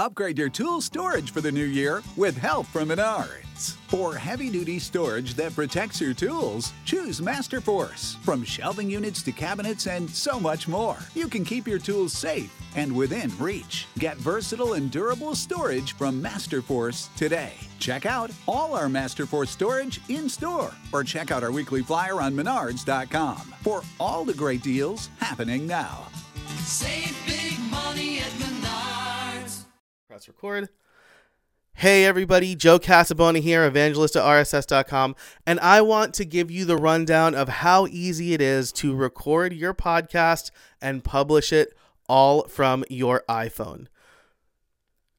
Upgrade your tool storage for the new year with help from Menards. For heavy-duty storage that protects your tools, choose Masterforce. From shelving units to cabinets and so much more, you can keep your tools safe and within reach. Get versatile and durable storage from Masterforce today. Check out all our Masterforce storage in-store or check out our weekly flyer on Menards.com for all the great deals happening now. Save big money at Menards. Press record. Hey everybody, Joe Casabona here, evangelist at RSS.com, and I want to give you the rundown of how easy it is to record your podcast and publish it all from your iPhone.